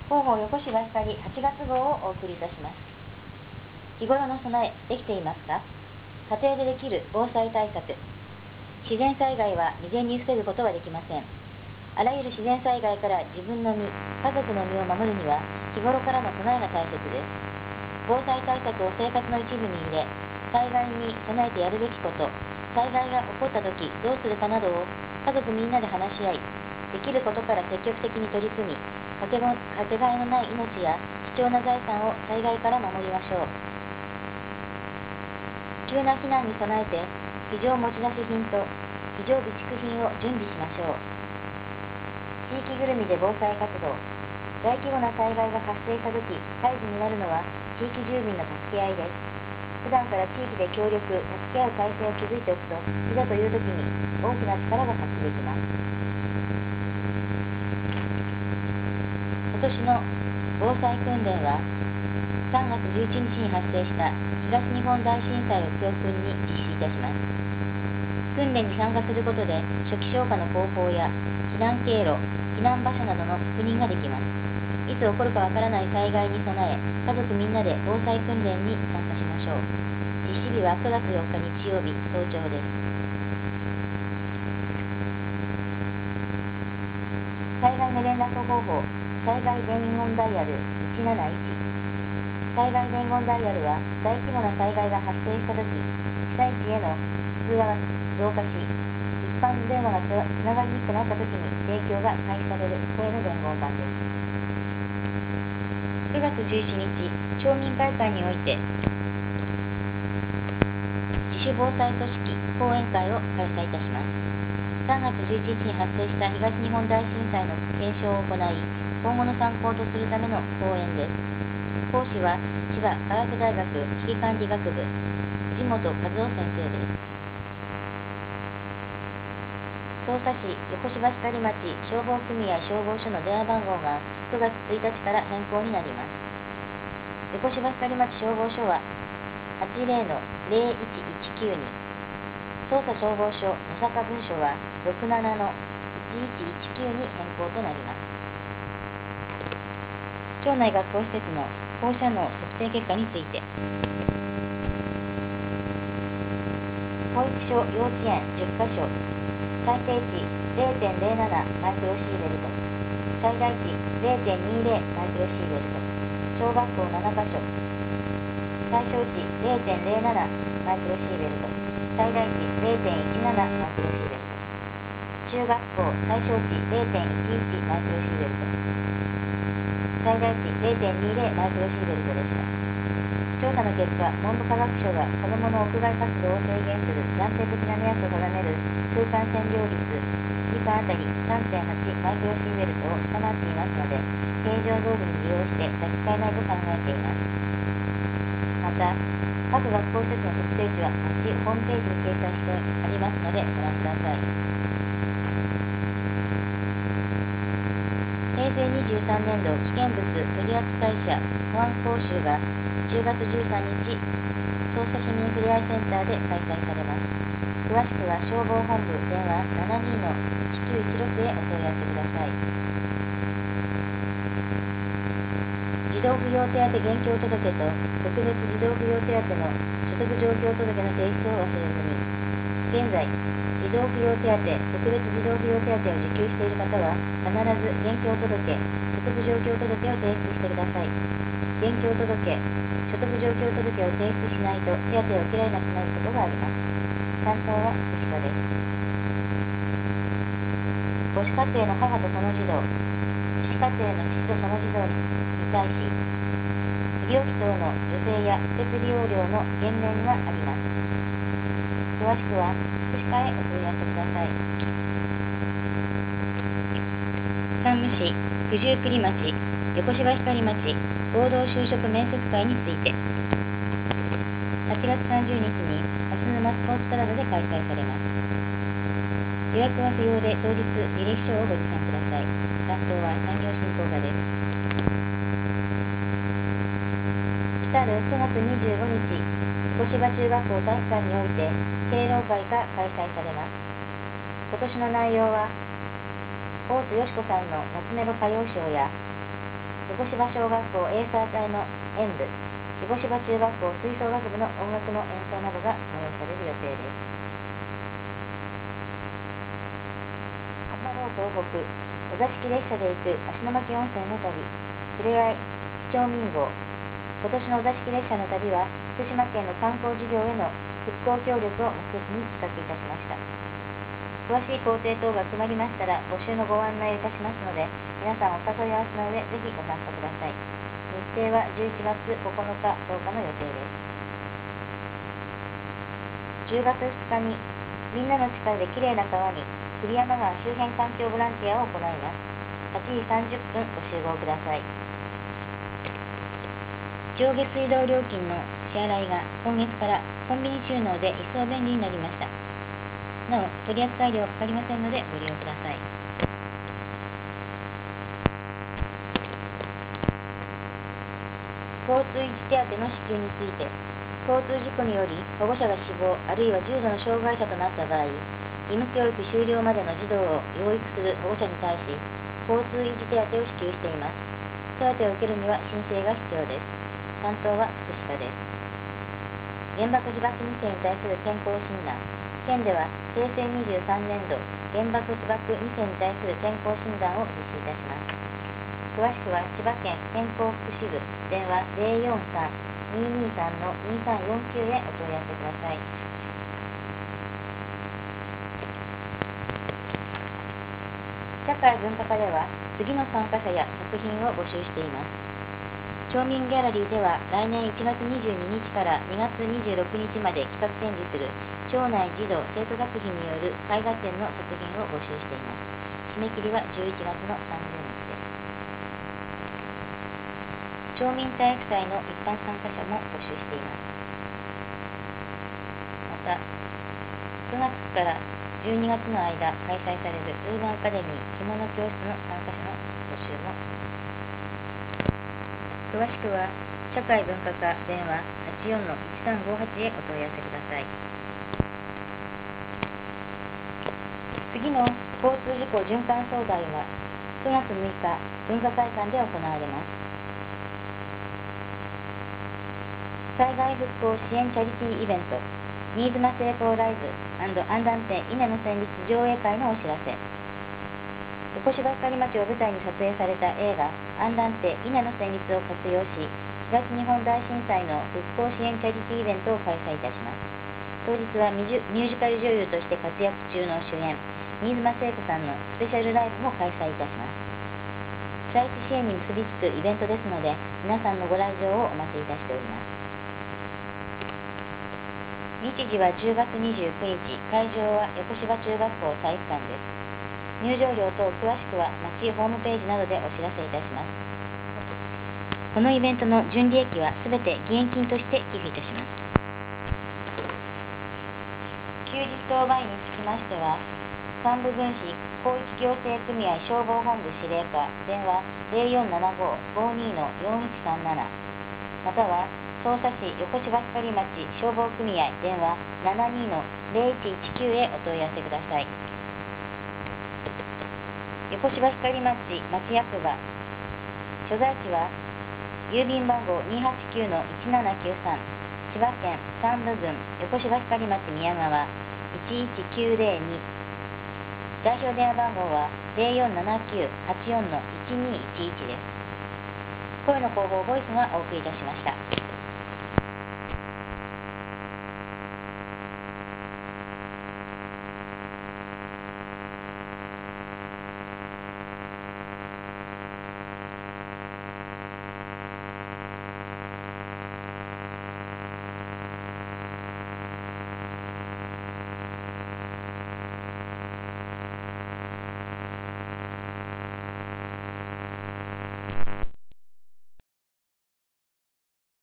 広報横芝光8月号をお送りいたします。日頃の備えできていますか？家庭でできる防災対策。自然災害は未然に防ぐことはできません。あらゆる自然災害から自分の身、家族の身を守るには日頃からの備えが大切です。防災対策を生活の一部に入れ、災害に備えてやるべきこと、災害が起こった時どうするかなどを家族みんなで話し合い、できることから積極的に取り組み、かけがえのない命や貴重な財産を災害から守りましょう。急な避難に備えて非常持ち出し品と非常備蓄品を準備しましょう。地域ぐるみで防災活動。大規模な災害が発生した時、大事になるのは地域住民の助け合いです。普段から地域で協力、助け合う体制を築いておくと、いざという時に大きな力が発揮できます。今年の防災訓練は3月11日に発生した東日本大震災を教訓に実施いたします。訓練に参加することで初期消火の方法や避難経路、避難場所などの確認ができます。いつ起こるかわからない災害に備え、家族みんなで防災訓練に参加しましょう。実施日は9月4日日曜日早朝です。災害の連絡方法。災害伝言ダイヤル171。災害伝言ダイヤルは大規模な災害が発生したとき、被災地への通話が増加し、一般電話がつながりにくくなったときに提供が開始される声の伝言板です。9月17日、町民会館において自主防災組織講演会を開催いたします。3月11日に発生した東日本大震災の検証を行い、今後の参考とするための講演です。講師は千葉科学大学危機管理学部藤本和夫先生です。匝瑳市横芝光町消防組合消防署の電話番号が9月1日から変更になります。横芝光町消防署は 80-0119 に、匝瑳消防署野坂分署は 67-1119 に変更となります。町内学校施設の放射能測定結果について。保育所、幼稚園10カ所、最低値 0.07 マイクロシーベルト、最大値 0.20 マイクロシーベルト、小学校7カ所、最小値 0.07 マイクロシーベルト、最大値 0.17 マイクロシーベルト、中学校最小値 0.11 マイクロシーベルト、最大値 0.20 マイクロシーベルトでした。調査の結果、文部科学省が子どもの屋外活動を制限する暫定的な目安を定める空間線量率1時間あたり 3.8 マイクロシーベルトを下回っていますので、平常通りに利用して差し支えないと考えています。また、各学校施設の測定値は後ホームページに掲載してありますのでご覧ください。平成23年度危険物取扱者保安講習が10月13日、匝瑳市民ふれあいセンターで開催されます。詳しくは消防本部電話 72-1916 へお問い合わせください。児童扶養手当現況届と特別児童扶養手当の所得状況届の提出を忘れずに。現在、児童扶養手当、特別児童扶養手当を受給している方は必ず現況届、所得状況届を提出してください。現況届、所得状況届を提出しないと手当を受けられなくなることがあります。担当は福祉課です。母子家庭の母とその児童、父子家庭の父とその児童に対し、医療費等の助成や施設利用料の減免があります。詳しくは福祉課へお問い合わせください。山武市九十九里町横芝光町合同就職面接会について、8月30日に蓮沼スポーツプラザで開催されます。予約は不要で当日履歴書をご持参ください。担当は産業振興課です。来る9月25日、横芝中学校体育館において敬老会が開催されます。今年の内容は大津よし子さんの夏メロ歌謡ショーや横芝小学校エーサー隊の演舞、横芝中学校吹奏楽部の音楽の演奏などが催される予定です。浜道東北お座敷列車で行く芦ノ牧温泉の旅、ふれあい市町民号。今年のお座敷列車の旅は福島県の観光事業への復興協力を目的に企画いたしました。詳しい工程等が決まりましたら募集のご案内をいたしますので、皆さんお誘い合わせの上ぜひご参加ください。日程は11月9日10日の予定です。10月2日にみんなの力できれいな川に栗山川周辺環境ボランティアを行います。8時30分ご集合ください。上下水道料金の支払いが今月からコンビニ収納で一層便利になりました。なお取扱料はかかりませんのでご利用ください。交通維持手当の支給について、交通事故により保護者が死亡あるいは重度の障害者となった場合、義務教育終了までの児童を養育する保護者に対し交通維持手当を支給しています。手当を受けるには申請が必要です。担当は福祉課です。原爆被爆2世に対する健康診断。県では平成23年度原爆被爆2世に対する健康診断を実施いたします。詳しくは千葉県健康福祉部電話 043-223-2349 へお問い合わせください。社会文化課では次の参加者や作品を募集しています。町民ギャラリーでは来年1月22日から2月26日まで企画展示する町内児童生徒作品による絵画展の作品を募集しています。締め切りは11月の30日です。町民体育祭の一般参加者も募集しています。また9月から12月の間開催されるウーマンアカデミー着物教室の参加者の募集も。詳しくは社会文化課電話 84-1358 へお問い合わせください。次の交通事故循環総会は9月6日文化会館で行われます。災害復興支援チャリティーイベント新妻成功ライブ&アンダンテ稲の旋律上映会のお知らせ。横芝光町を舞台に撮影された映画アンダンテ稲の旋律を活用し、東日本大震災の復興支援チャリティーイベントを開催いたします。当日はミュージカル女優として活躍中の主演新妻聖子さんのスペシャルライブも開催いたします。被災地支援に結びつくイベントですので、皆さんのご来場をお待ちいたしております。日時は10月29日、会場は横芝中学校体育館です。入場料等詳しくは町ホームページなどでお知らせいたします。このイベントの純利益はすべて義援金として寄付いたします。休日当番員につきましては、幹部軍師広域行政組合消防本部司令課電話 0475-52-4137 または匝瑳市横芝光町消防組合電話 72-0119 へお問い合わせください。横芝光町町役場所在地は郵便番号 289-1793 千葉県山武郡横芝光町宮川11902代表電話番号は 0479-84-1211 です。声の広報ボイスがお送りいたしました。